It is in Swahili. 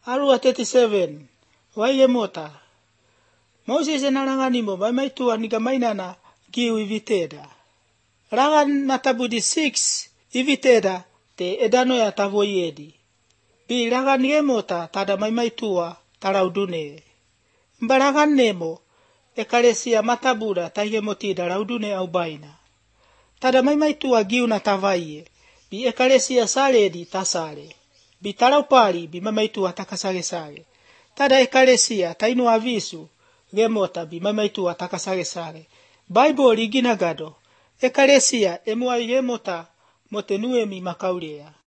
Arua 37. Waige mota. Moses enarangani mo mai tua niga mainana giu iviteda. Rangan natabudi 6 iviteda te edano ya tavoyedi. Bi rangan mota tada mai tua taraudune. Mbarangan nemo ekalesia matabura taige motida raudune au baina. Tada mai tua giu na tavaie. Bi ekalesia saledi tasale. Bi taraupali bi mai tua takasale. Tada ekalesia tainu avisu gemota bi mai tua takasale. Bible iginagado ekalesia emuai gemota motenuemi makaurea.